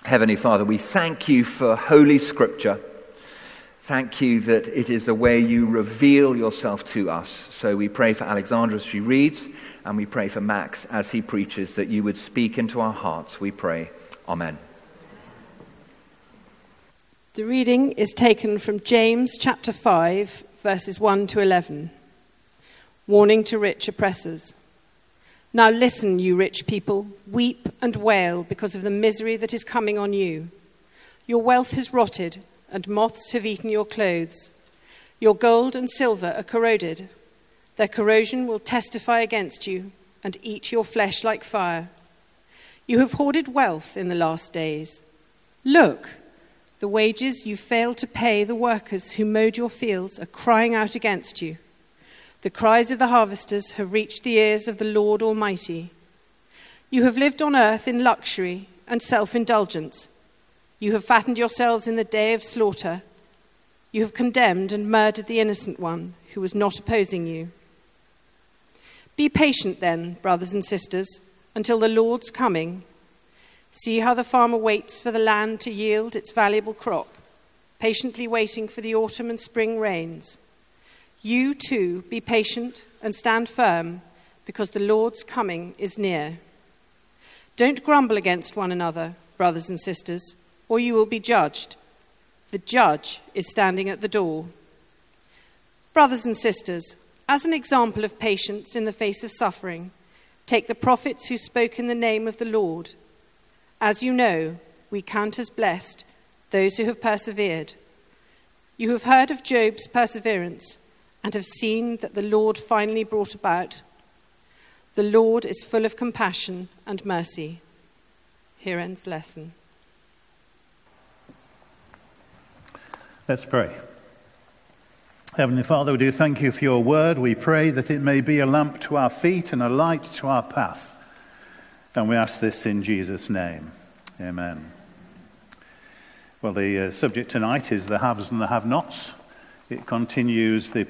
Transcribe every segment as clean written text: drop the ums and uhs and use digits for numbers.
Heavenly Father, we thank you for Holy Scripture. Thank you that it is the way you reveal yourself to us. So we pray for Alexandra as she reads, and we pray for Max as he preaches, that you would speak into our hearts, we pray. Amen. The reading is taken from James chapter 5, verses 1 to 11. Warning to rich oppressors. Now listen, you rich people, weep and wail because of the misery that is coming on you. Your wealth has rotted, and moths have eaten your clothes. Your gold and silver are corroded. Their corrosion will testify against you and eat your flesh like fire. You have hoarded wealth in the last days. Look, the wages you failed to pay the workers who mowed your fields are crying out against you. The cries of the harvesters have reached the ears of the Lord Almighty. You have lived on earth in luxury and self-indulgence. You have fattened yourselves in the day of slaughter. You have condemned and murdered the innocent one who was not opposing you. Be patient then, brothers and sisters, until the Lord's coming. See how the farmer waits for the land to yield its valuable crop, patiently waiting for the autumn and spring rains. You too be patient and stand firm, because the Lord's coming is near. Don't grumble against one another, brothers and sisters, or you will be judged. The judge is standing at the door. Brothers and sisters, as an example of patience in the face of suffering, take the prophets who spoke in the name of the Lord. As you know, we count as blessed those who have persevered. You have heard of Job's perseverance, and have seen that the Lord finally brought about. The Lord is full of compassion and mercy. Here ends the lesson. Let's pray. Heavenly Father, we do thank you for your word. We pray that it may be a lamp to our feet and a light to our path. And we ask this in Jesus' name. Amen. Well, the subject tonight is the haves and the have-nots. It continues the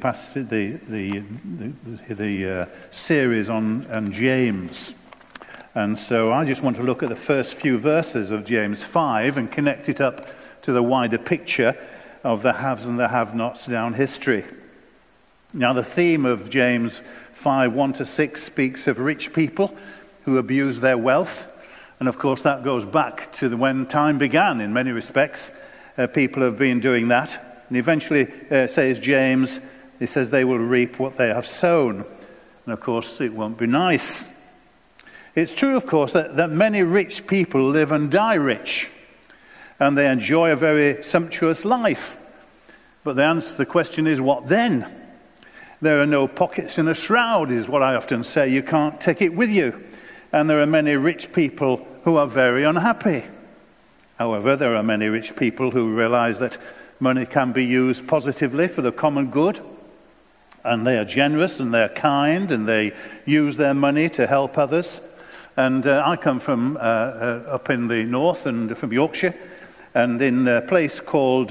series on James. And so I just want to look at the first few verses of James 5 and connect it up to the wider picture of the haves and the have-nots down history. Now, the theme of James 5, 1-6 speaks of rich people who abuse their wealth. And of course, that goes back to when time began in many respects. People have been doing that. And eventually, says James, he says they will reap what they have sown. And of course, it won't be nice. It's true, of course, that many rich people live and die rich. And they enjoy a very sumptuous life. But the question is, what then? There are no pockets in a shroud, is what I often say. You can't take it with you. And there are many rich people who are very unhappy. However, there are many rich people who realize that money can be used positively for the common good, and they are generous and they're kind and they use their money to help others. And I come from up in the north and from Yorkshire, and in a place called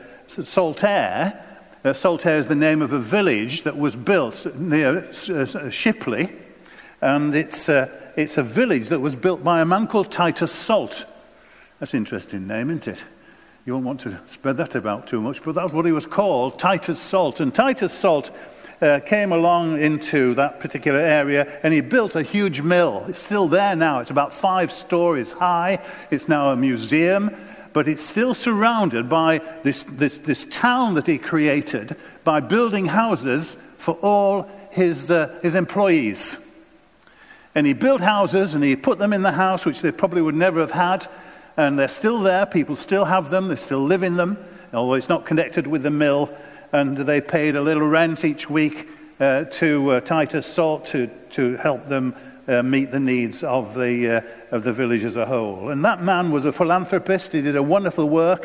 Saltaire. Saltaire is the name of a village that was built near Shipley, and it's a village that was built by a man called Titus Salt. That's an interesting name, isn't it? You won't want to spread that about too much, but that's what he was called, Titus Salt. And Titus Salt came along into that particular area, and he built a huge mill. It's still there now. It's about 5 stories high. It's now a museum, but it's still surrounded by this town that he created by building houses for all his employees. And he built houses, and he put them in the house, which they probably would never have had. And they're still there. People still have them. They still live in them, although it's not connected with the mill. And they paid a little rent each week to Titus Salt to help them meet the needs of the village as a whole. And that man was a philanthropist. He did a wonderful work,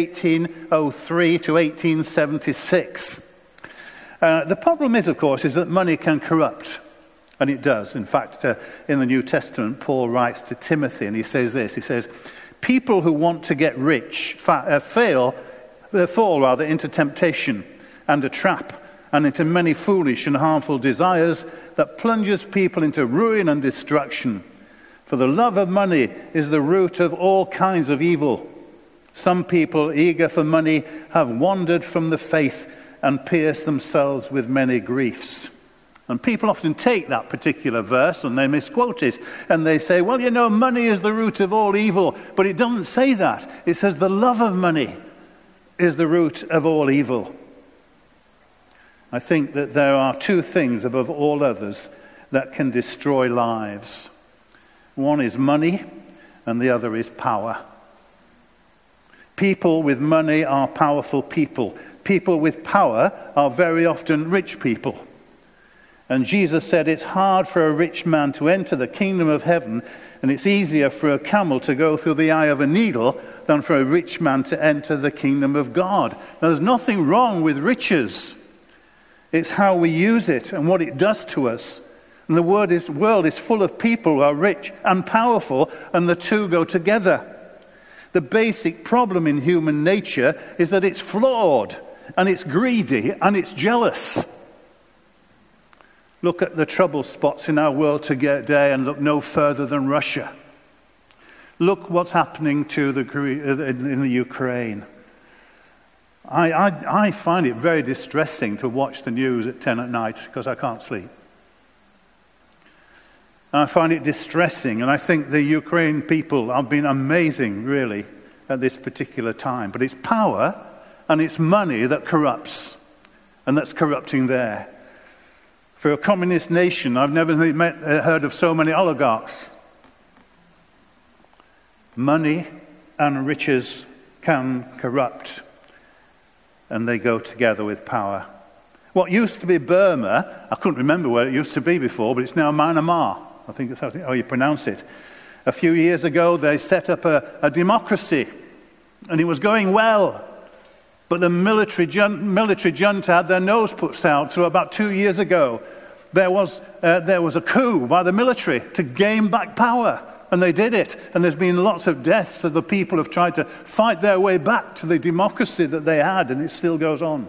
1803 to 1876. The problem is, of course, is that money can corrupt. And it does. In fact, in the New Testament, Paul writes to Timothy, and he says this. He says, people who want to get rich fall into temptation and a trap, and into many foolish and harmful desires that plunges people into ruin and destruction. For the love of money is the root of all kinds of evil. Some people eager for money have wandered from the faith and pierced themselves with many griefs. And people often take that particular verse and they misquote it. And they say, well, money is the root of all evil. But it doesn't say that. It says the love of money is the root of all evil. I think that there are two things above all others that can destroy lives. One is money, and the other is power. People with money are powerful people. People with power are very often rich people. And Jesus said it's hard for a rich man to enter the kingdom of heaven, and it's easier for a camel to go through the eye of a needle than for a rich man to enter the kingdom of God. Now, there's nothing wrong with riches. It's how we use it and what it does to us. And the world is full of people who are rich and powerful, and the two go together. The basic problem in human nature is that it's flawed, and it's greedy, and it's jealous. Look at the trouble spots in our world today and look no further than Russia. Look what's happening in the Ukraine. I find it very distressing to watch the news at 10 at night because I can't sleep. I find it distressing, and I think the Ukraine people have been amazing, really, at this particular time. But it's power and it's money that corrupts, and that's corrupting there. For a communist nation, I've never heard of so many oligarchs. Money and riches can corrupt, and they go together with power. What used to be Burma, I couldn't remember where it used to be before, but it's now Myanmar. I think that's how you pronounce it. A few years ago, they set up a democracy, and it was going well. But the military junta had their nose pushed out. So about 2 years ago, there was a coup by the military to gain back power. And they did it. And there's been lots of deaths as the people have tried to fight their way back to the democracy that they had. And it still goes on.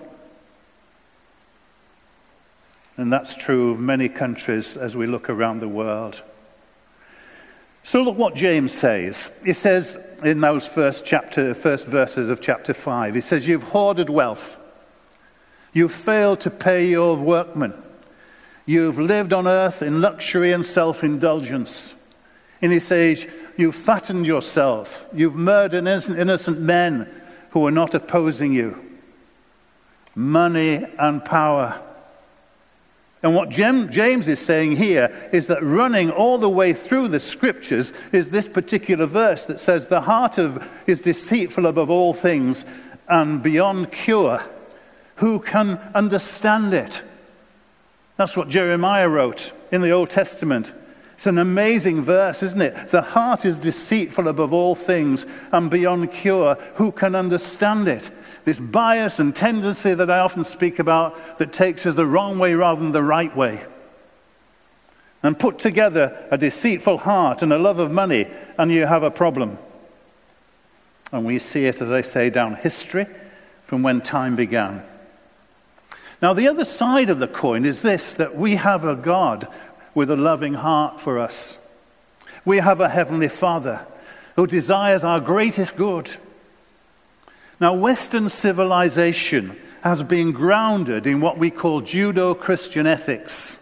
And that's true of many countries as we look around the world. So look what James says. He says in those first verses of chapter 5, he says, you've hoarded wealth. You've failed to pay your workmen. You've lived on earth in luxury and self-indulgence. And he says, you've fattened yourself. You've murdered innocent men who are not opposing you. Money and power. And what James is saying here is that running all the way through the scriptures is this particular verse that says the heart is deceitful above all things and beyond cure. Who can understand it? That's what Jeremiah wrote in the Old Testament. It's an amazing verse, isn't it? The heart is deceitful above all things and beyond cure. Who can understand it? This bias and tendency that I often speak about that takes us the wrong way rather than the right way. And put together a deceitful heart and a love of money, and you have a problem. And we see it, as I say, down history from when time began. Now, the other side of the coin is this, that we have a God with a loving heart for us. We have a Heavenly Father who desires our greatest good. Now, Western civilization has been grounded in what we call Judeo-Christian ethics.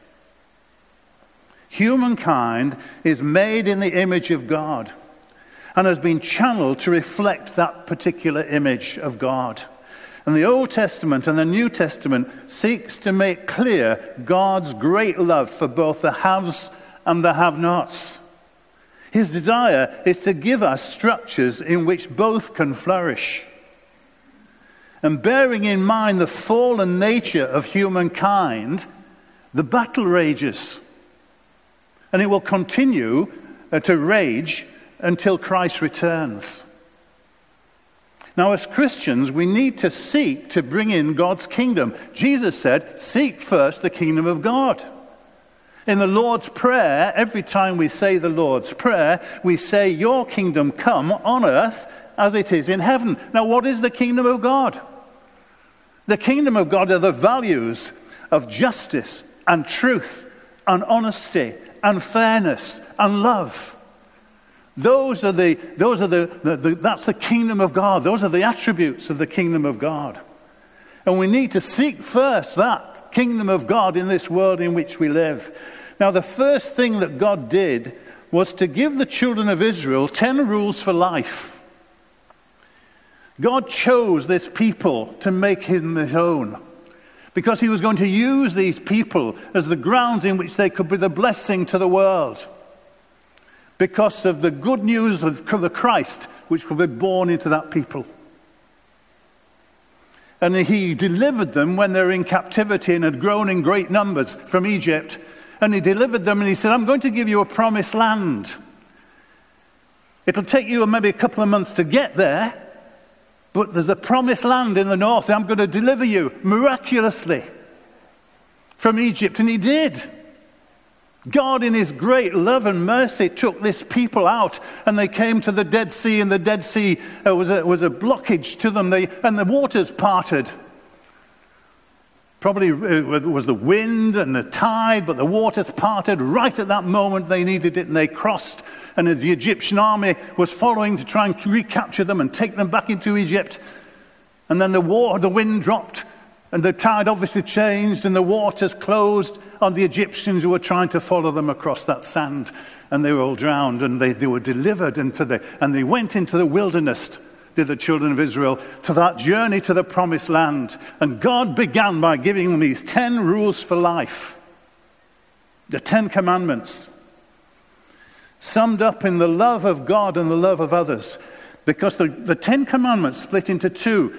Humankind is made in the image of God and has been channeled to reflect that particular image of God. And the Old Testament and the New Testament seeks to make clear God's great love for both the haves and the have-nots. His desire is to give us structures in which both can flourish. And bearing in mind the fallen nature of humankind, the battle rages. And it will continue to rage until Christ returns. Now, as Christians, we need to seek to bring in God's kingdom. Jesus said, seek first the kingdom of God. In the Lord's Prayer, every time we say the Lord's Prayer, we say, your kingdom come on earth as it is in heaven. Now, what is the kingdom of God? The kingdom of God are the values of justice and truth and honesty and fairness and love. That's the kingdom of God. Those are the attributes of the kingdom of God. And we need to seek first that kingdom of God in this world in which we live. Now, the first thing that God did was to give the children of Israel 10 rules for life. God chose this people to make him his own, because he was going to use these people as the grounds in which they could be the blessing to the world, because of the good news of the Christ which will be born into that people. And he delivered them when they were in captivity and had grown in great numbers from Egypt. And he delivered them and he said, I'm going to give you a promised land. It'll take you maybe a couple of months to get there, but there's a promised land in the north. I'm going to deliver you miraculously from Egypt. And he did. God, in his great love and mercy, took this people out, and they came to the Dead Sea, and the Dead Sea was a blockage to them, and the waters parted. Probably it was the wind and the tide, but the waters parted right at that moment they needed it, and they crossed. And the Egyptian army was following to try and recapture them and take them back into Egypt. And then the wind dropped, and the tide obviously changed, and the waters closed on the Egyptians who were trying to follow them across that sand. And they were all drowned, and they were delivered and they went into the wilderness, did the children of Israel, to that journey to the promised land. And God began by giving them these 10 rules for life. The 10 commandments, summed up in the love of God and the love of others. Because the 10 commandments split into two.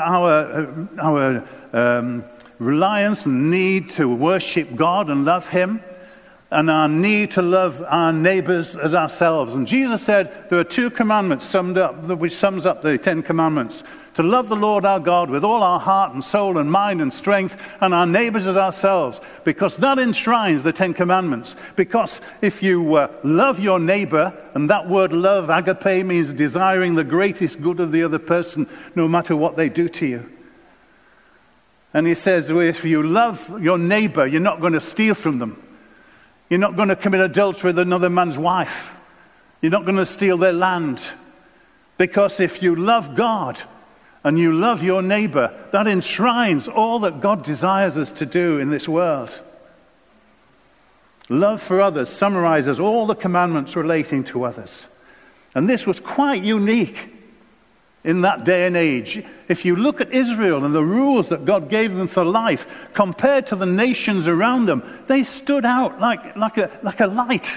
Our reliance and need to worship God and love him, and our need to love our neighbors as ourselves. And Jesus said there are 2 commandments summed up, which sums up the 10 commandments. To love the Lord our God with all our heart and soul and mind and strength, and our neighbors as ourselves, because that enshrines the 10 commandments. Because if you love your neighbor, and that word love, agape, means desiring the greatest good of the other person, no matter what they do to you. And he says, well, if you love your neighbor, you're not going to steal from them. You're not going to commit adultery with another man's wife. You're not going to steal their land. Because if you love God and you love your neighbor, that enshrines all that God desires us to do in this world. Love for others summarizes all the commandments relating to others. And this was quite unique in that day and age. If you look at Israel and the rules that God gave them for life, compared to the nations around them, they stood out like a light.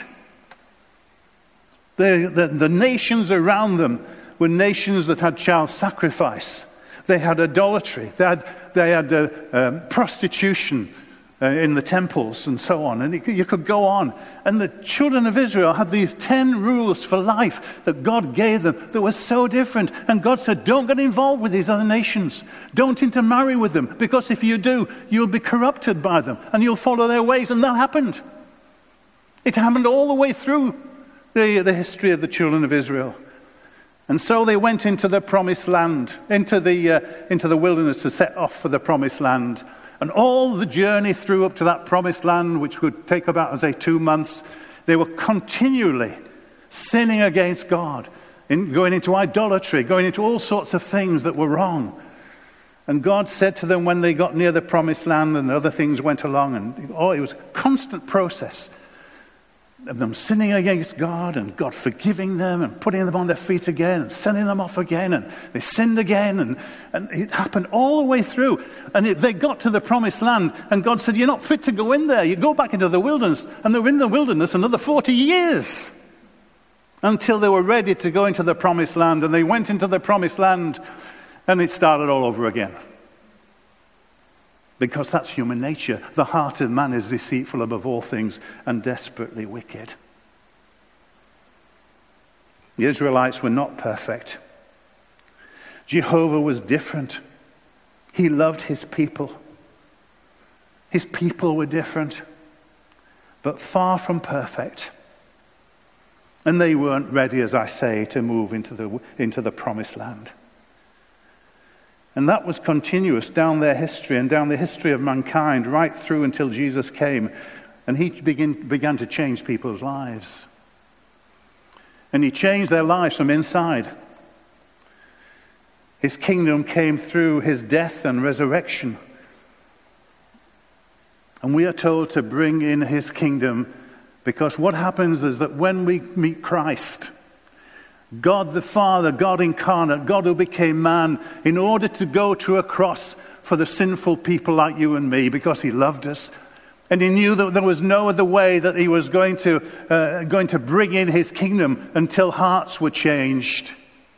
The nations around them were nations that had child sacrifice. They had idolatry. They had prostitution in the temples and so on. And you could go on. And the children of Israel had these 10 rules for life that God gave them that were so different. And God said, don't get involved with these other nations. Don't intermarry with them, because if you do, you'll be corrupted by them and you'll follow their ways. And that happened. It happened all the way through the history of the children of Israel. And so they went into the promised land, into the wilderness to set off for the promised land. And all the journey through up to that promised land, which would take about, as 2 months, they were continually sinning against God, going into idolatry, going into all sorts of things that were wrong. And God said to them when they got near the promised land and other things went along, and it was a constant process of them sinning against God and God forgiving them and putting them on their feet again and sending them off again, and they sinned again, and it happened all the way through. And they got to the promised land, and God said, you're not fit to go in there. You go back into the wilderness. And they were in the wilderness another 40 years until they were ready to go into the promised land. And they went into the promised land, and it started all over again. Because that's human nature. The heart of man is deceitful above all things and desperately wicked. The Israelites were not perfect. Jehovah was different. He loved his people. His people were different, but far from perfect. And they weren't ready, as I say, to move into the promised land. And that was continuous down their history and down the history of mankind, right through until Jesus came. And he began to change people's lives. And he changed their lives from inside. His kingdom came through his death and resurrection. And we are told to bring in his kingdom, because what happens is that when we meet Christ, God the Father, God incarnate, God who became man, in order to go to a cross for the sinful people like you and me, because he loved us, and he knew that there was no other way that he was going to bring in his kingdom until hearts were changed.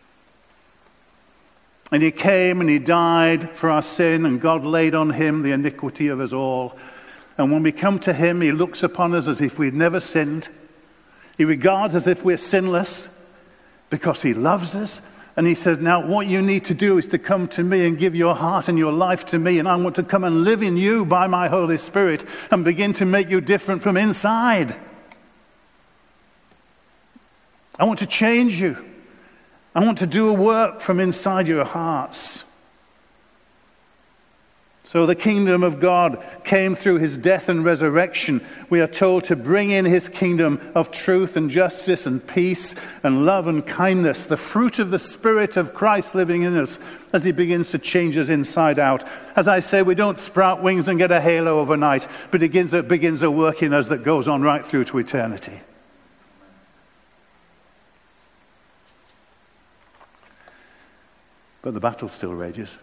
And he came and he died for our sin, and God laid on him the iniquity of us all. And when we come to him, he looks upon us as if we'd never sinned. He regards us as if we're sinless because he loves us. And he says, now what you need to do is to come to me and give your heart and your life to me. And I want to come and live in you by my Holy Spirit and begin to make you different from inside. I want to change you. I want to do a work from inside your hearts. So the kingdom of God came through his death and resurrection. We are told to bring in his kingdom of truth and justice and peace and love and kindness, the fruit of the Spirit of Christ living in us as he begins to change us inside out. As I say, we don't sprout wings and get a halo overnight, but it begins a work in us that goes on right through to eternity. But the battle still rages.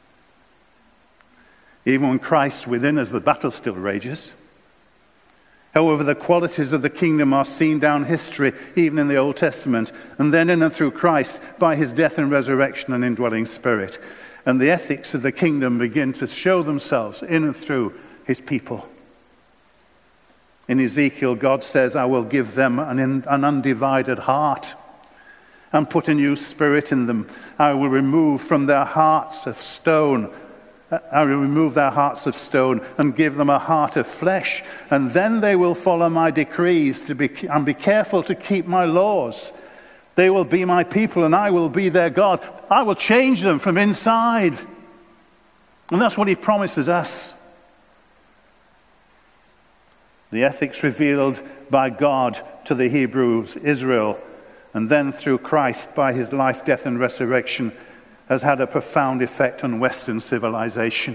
Even when Christ's within us, the battle still rages. However, the qualities of the kingdom are seen down history, even in the Old Testament, and then in and through Christ by his death and resurrection and indwelling Spirit. And the ethics of the kingdom begin to show themselves in and through his people. In Ezekiel, God says, I will give them an undivided heart and put a new spirit in them. I will remove from their hearts of stone. I will remove their hearts of stone and give them a heart of flesh. And then they will follow my decrees and be careful to keep my laws. They will be my people and I will be their God. I will change them from inside. And that's what he promises us. The ethics revealed by God to the Hebrews, Israel, and then through Christ by his life, death, and resurrection, has had a profound effect on Western civilization.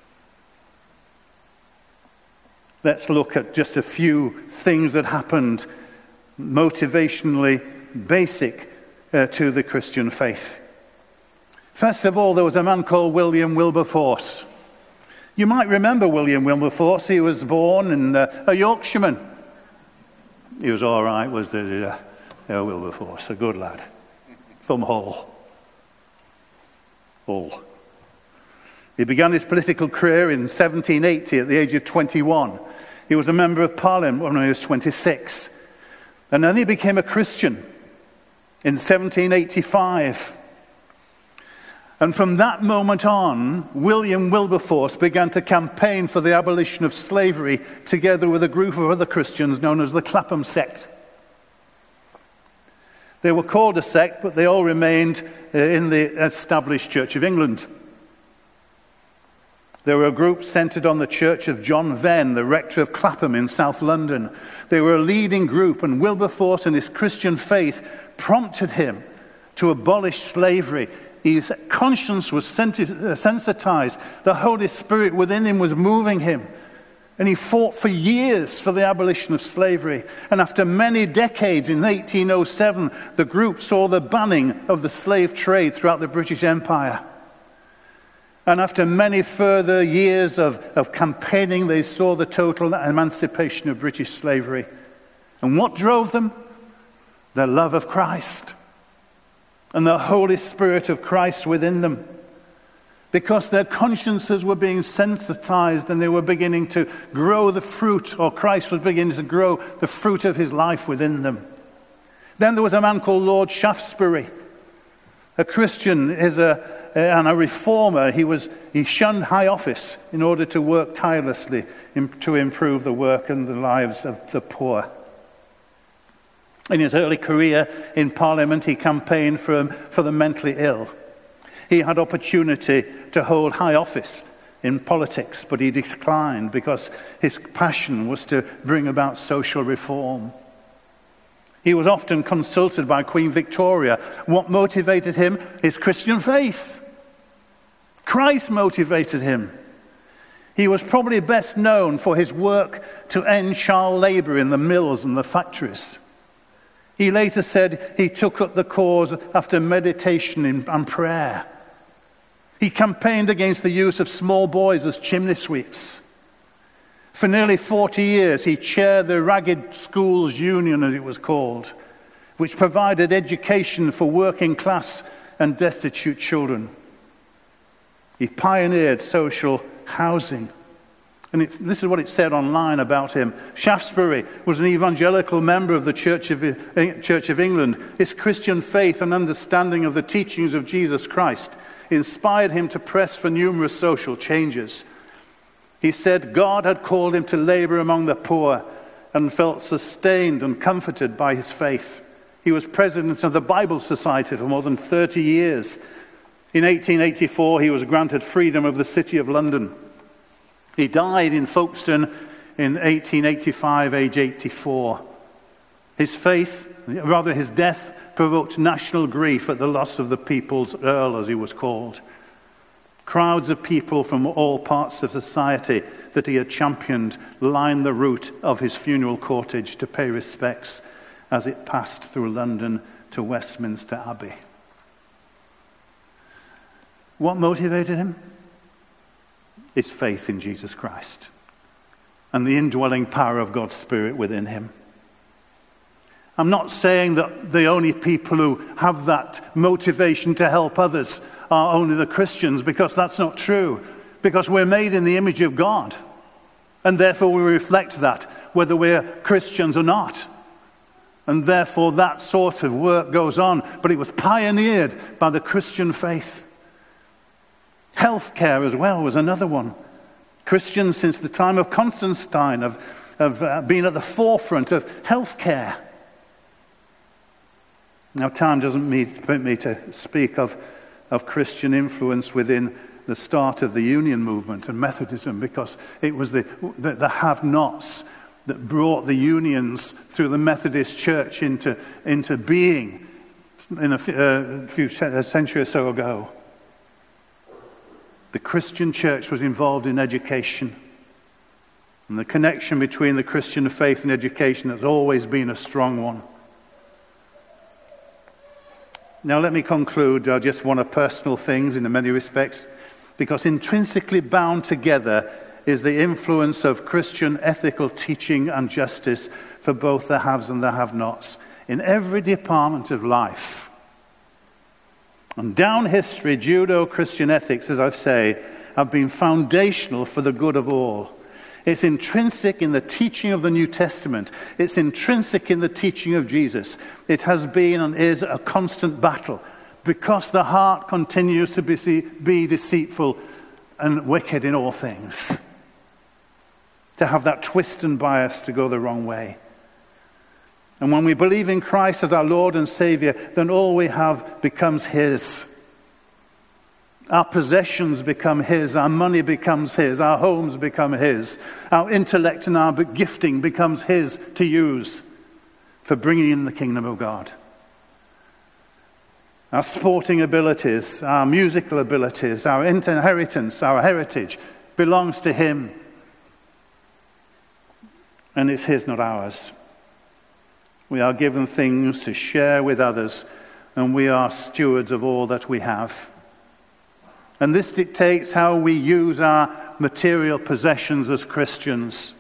Let's look at just a few things that happened motivationally basic to the Christian faith. First of all, there was a man called William Wilberforce. You might remember William Wilberforce. He was born in a Yorkshireman. He was all right, was Wilberforce, a good lad from Hull. He began his political career in 1780 at the age of 21. He was a member of Parliament when he was 26. And then he became a Christian in 1785. And from that moment on, William Wilberforce began to campaign for the abolition of slavery together with a group of other Christians known as the Clapham sect. They were called a sect, but they all remained in the established Church of England. They were a group centred on the church of John Venn, the rector of Clapham in South London. They were a leading group, and Wilberforce and his Christian faith prompted him to abolish slavery. His conscience was sensitized. The Holy Spirit within him was moving him. And he fought for years for the abolition of slavery. And after many decades, in 1807, the group saw the banning of the slave trade throughout the British Empire. And after many further years of campaigning, they saw the total emancipation of British slavery. And what drove them? Their love of Christ and the Holy Spirit of Christ within them. Because their consciences were being sensitized and they were beginning to grow the fruit, or Christ was beginning to grow the fruit of his life within them. Then there was a man called Lord Shaftesbury, a Christian and a reformer. He shunned high office in order to work tirelessly to improve the work and the lives of the poor. In his early career in Parliament, he campaigned for the mentally ill. He had opportunity to hold high office in politics, but he declined because his passion was to bring about social reform. He was often consulted by Queen Victoria. What motivated him? His Christian faith. Christ motivated him. He was probably best known for his work to end child labor in the mills and the factories. He later said he took up the cause after meditation and prayer. He campaigned against the use of small boys as chimney sweeps. For nearly 40 years, he chaired the Ragged Schools Union, as it was called, which provided education for working class and destitute children. He pioneered social housing. And this is what it said online about him. Shaftesbury was an evangelical member of the Church of England. His Christian faith and understanding of the teachings of Jesus Christ inspired him to press for numerous social changes. He said God had called him to labor among the poor and felt sustained and comforted by his faith. He was president of the Bible Society for more than 30 years. In 1884, he was granted freedom of the City of London. He died in Folkestone in 1885, age 84. His death provoked national grief at the loss of the People's Earl, as he was called. Crowds of people from all parts of society that he had championed lined the route of his funeral cortege to pay respects as it passed through London to Westminster Abbey. What motivated him? His faith in Jesus Christ and the indwelling power of God's Spirit within him. I'm not saying that the only people who have that motivation to help others are only the Christians, because that's not true. Because we're made in the image of God, and therefore we reflect that, whether we're Christians or not. And therefore that sort of work goes on, but it was pioneered by the Christian faith. Healthcare as well was another one. Christians since the time of Constantine have been at the forefront of healthcare. Now, time doesn't permit me to speak of Christian influence within the start of the Union movement and Methodism, because it was the have-nots that brought the unions through the Methodist Church into being in a century or so ago. The Christian church was involved in education. And the connection between the Christian faith and education has always been a strong one. Now let me conclude just one of personal things in many respects, because intrinsically bound together is the influence of Christian ethical teaching and justice for both the haves and the have-nots in every department of life. And down history, Judeo-Christian ethics, as I say, have been foundational for the good of all. It's intrinsic in the teaching of the New Testament. It's intrinsic in the teaching of Jesus. It has been and is a constant battle, because the heart continues to be deceitful and wicked in all things. To have that twist and bias to go the wrong way. And when we believe in Christ as our Lord and Savior, then all we have becomes His. Our possessions become His, our money becomes His, our homes become His, our intellect and our gifting becomes His to use for bringing in the kingdom of God. Our sporting abilities, our musical abilities, our inheritance, our heritage belongs to Him. And it's His, not ours. We are given things to share with others, and we are stewards of all that we have. And this dictates how we use our material possessions as Christians.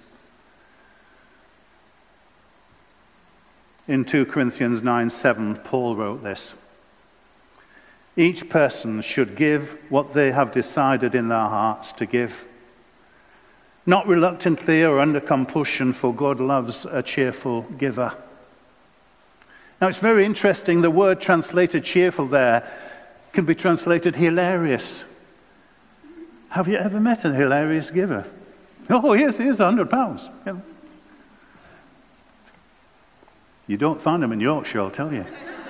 In 2 Corinthians 9:7, Paul wrote this: "Each person should give what they have decided in their hearts to give, not reluctantly or under compulsion, for God loves a cheerful giver." Now it's very interesting, the word translated cheerful there can be translated hilarious. Have you ever met a hilarious giver? Oh, here's £100. Yeah. You don't find them in Yorkshire, I'll tell you.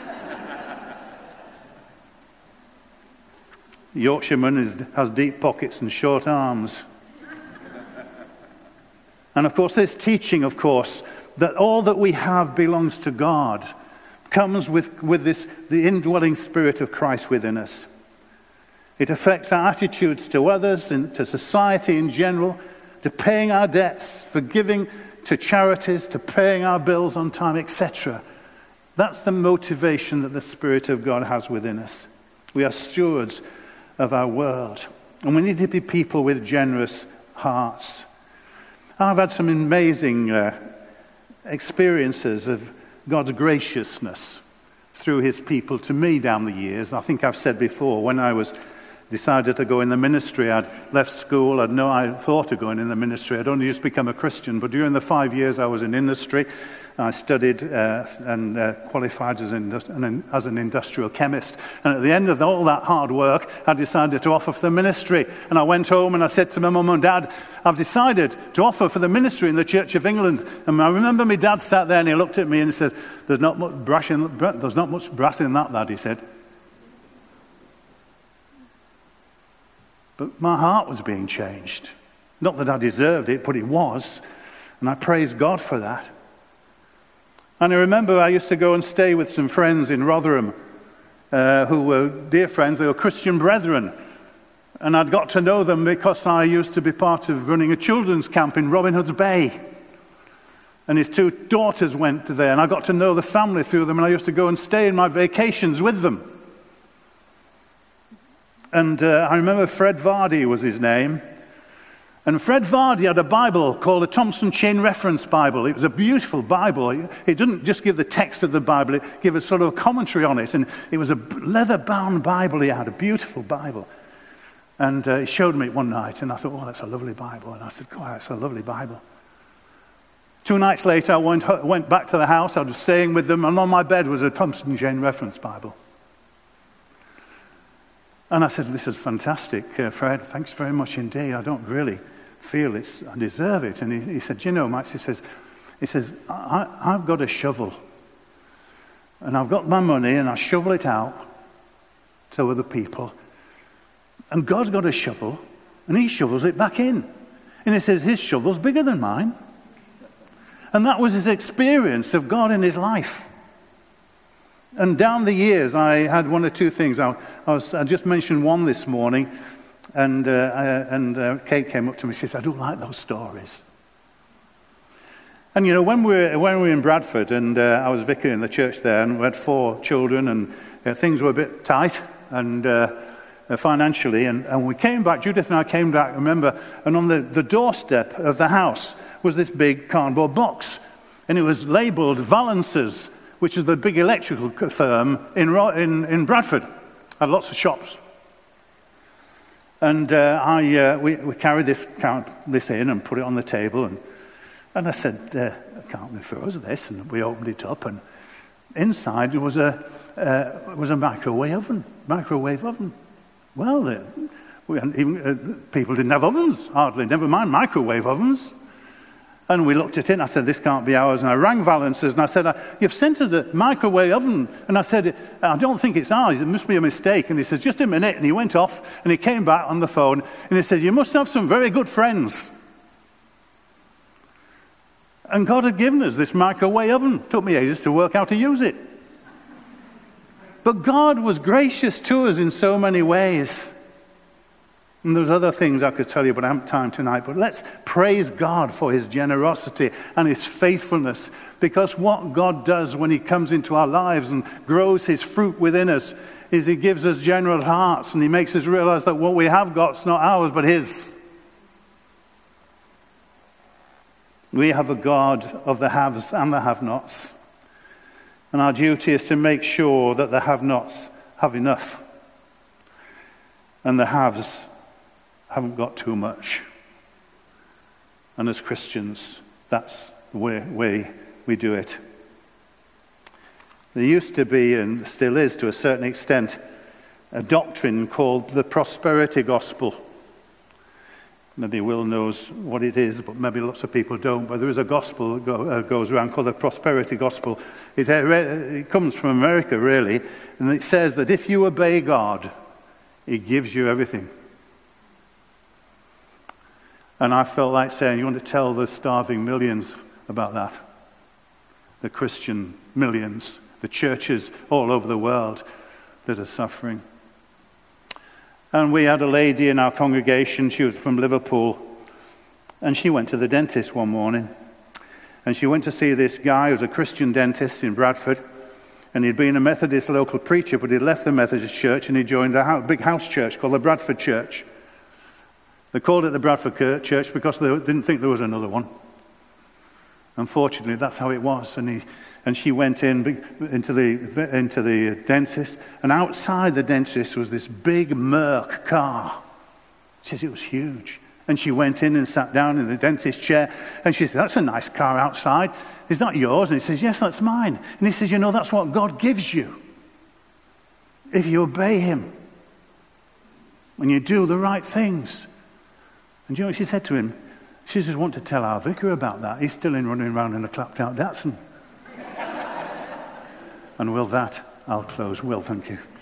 The Yorkshireman has deep pockets and short arms. And of course, this teaching, of course, that all that we have belongs to God, comes with the indwelling Spirit of Christ within us. It affects our attitudes to others and to society in general, to paying our debts, for giving to charities, to paying our bills on time, etc. That's the motivation that the Spirit of God has within us. We are stewards of our world, and we need to be people with generous hearts. I've had some amazing experiences of God's graciousness through his people to me down the years. I think I've said before, when I decided to go in the ministry, I'd left school, I thought of going in the ministry. I'd only just become a Christian, but during the 5 years I was in industry, I studied and qualified as an industrial chemist. And at the end of all that hard work, I decided to offer for the ministry. And I went home and I said to my mum and dad, I've decided to offer for the ministry in the Church of England. And I remember my dad sat there and he looked at me and he said, there's not much brass in that, lad, he said. But my heart was being changed. Not that I deserved it, but it was. And I praise God for that. And I remember I used to go and stay with some friends in Rotherham who were dear friends. They were Christian brethren. And I'd got to know them because I used to be part of running a children's camp in Robin Hood's Bay. And his two daughters went there, and I got to know the family through them, and I used to go and stay in my vacations with them. And I remember Fred Vardy was his name. And Fred Vardy had a Bible called the Thompson Chain Reference Bible. It was a beautiful Bible. It didn't just give the text of the Bible, it gave a sort of commentary on it. And it was a leather-bound Bible he had, a beautiful Bible. And he showed me it one night, and I thought, oh, that's a lovely Bible. And I said, oh, that's a lovely Bible. 2 nights later, I went back to the house. I was staying with them, and on my bed was a Thompson Chain Reference Bible. And I said, this is fantastic, Fred. Thanks very much indeed. I don't really feel I deserve it. And he said, you know, Max, he says, I've got a shovel. And I've got my money, and I shovel it out to other people. And God's got a shovel, and he shovels it back in. And he says, his shovel's bigger than mine. And that was his experience of God in his life. And down the years, I had one or two things. I just mentioned one this morning, and Kate came up to me. She said, I don't like those stories. And you know, when we were in Bradford, and I was vicar in the church there, and we had 4 children, and things were a bit tight, and financially, and we came back. Judith and I came back, remember, and on the doorstep of the house was this big cardboard box, and it was labelled Valances, which is the big electrical firm in Bradford. Had lots of shops. And we carried this in and put it on the table. And I said, I can't be for us this. And we opened it up. And inside was a microwave oven. Well, people didn't have ovens, hardly. Never mind microwave ovens. And we looked at it, and I said, this can't be ours. And I rang Valances, and I said, you've sent us a microwave oven. And I said, I don't think it's ours. It must be a mistake. And he says, just a minute. And he went off, and he came back on the phone, and he says, you must have some very good friends. And God had given us this microwave oven. It took me ages to work out to use it. But God was gracious to us in so many ways. And there's other things I could tell you, but I haven't time tonight. But let's praise God for his generosity and his faithfulness. Because what God does when he comes into our lives and grows his fruit within us is he gives us generous hearts, and he makes us realize that what we have got is not ours but his. We have a God of the haves and the have-nots. And our duty is to make sure that the have-nots have enough and the haves haven't got too much. And as Christians, that's the way we do it. There used to be, and still is to a certain extent, a doctrine called the prosperity gospel. Maybe Will knows what it is, but maybe lots of people don't. But there is a gospel that goes around called the prosperity gospel. It comes from America, really, and it says that if you obey God, he gives you everything. And I felt like saying, you want to tell the starving millions about that? The Christian millions, the churches all over the world that are suffering. And we had a lady in our congregation, she was from Liverpool, and she went to the dentist one morning. And she went to see this guy who's a Christian dentist in Bradford. And he'd been a Methodist local preacher, but he'd left the Methodist church and he joined a big house church called the Bradford Church. They called it the Bradford Church because they didn't think there was another one. Unfortunately, that's how it was. And she went into the dentist, and outside the dentist was this big Merc car. She says it was huge. And she went in and sat down in the dentist's chair, and she said, that's a nice car outside. Is that yours? And he says, yes, that's mine. And he says, that's what God gives you if you obey him, when you do the right things. And you know what she said to him? She says, want to tell our vicar about that. He's still running around in a clapped-out Datsun. And with that, I'll close. Will, thank you.